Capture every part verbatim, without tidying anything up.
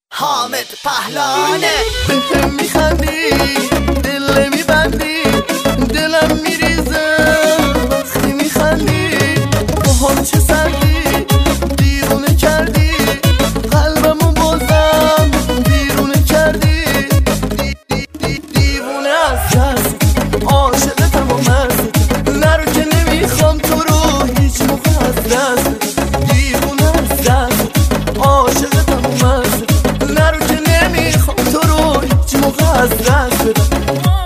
حامد پهلانه. بهم میخندی دل میبندی دلم میریزه وقتی میخندی با هم چه سردی دیوونه کردی قلبمو بازم بیرونه کردی دی دی دی دیوونه از دست عاشقتم و مست نرو که نمیخوام تو رو هیچ موقع از دست دیوونه از دست عاشقتم و مست نرو که نمیخوام تو رو هیچ موقع از دست بدم.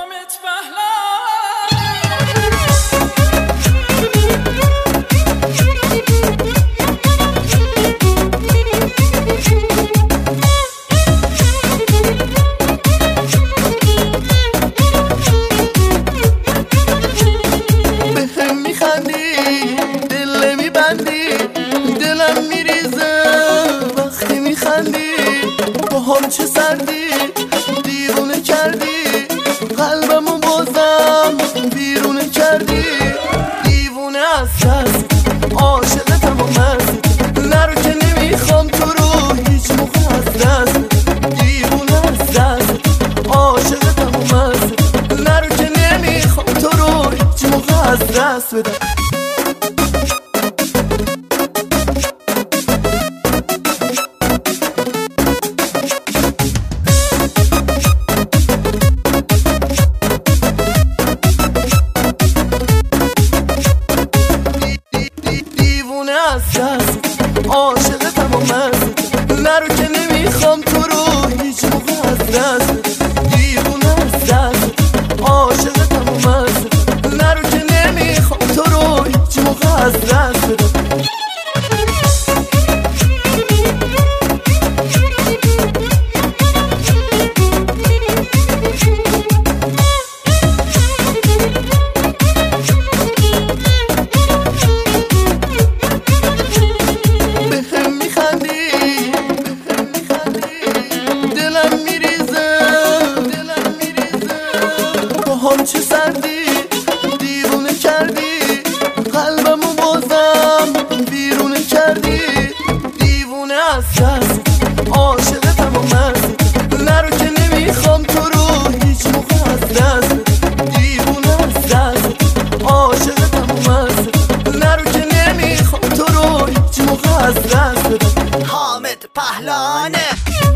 بهم میخندی دل میبندی دلم میریزه وقتی میخندی با هم چه سردی دیوونه کردی قلبمو بازم بیرونه کردی دیوونه از دست عاشقتم و مست نرو که نمیخوام تو رو هیچ موقع از دست دیوونه از دست عاشقتم و مست نرو که نمیخوام تو رو هیچ موقع از دست بدم. از دست عاشقتم و مست نرو که نمیخوام تو رو هیچ موقع از دست دیوونه از دست عاشقتم و مست نرو که نمیخوام تو رو هیچ موقع از دست بدم. هم چه سردی دیوونه کردی قلبمو بازم بیرونه کردی دیوونه از دست عاشقتم و مست نرو که نمیخوام تو رو هیچ موقع از دست دیوونه از دست عاشقتم و مست نرو که نمیخوام تو رو هیچ موقع از دست بدم. حامد پهلانه.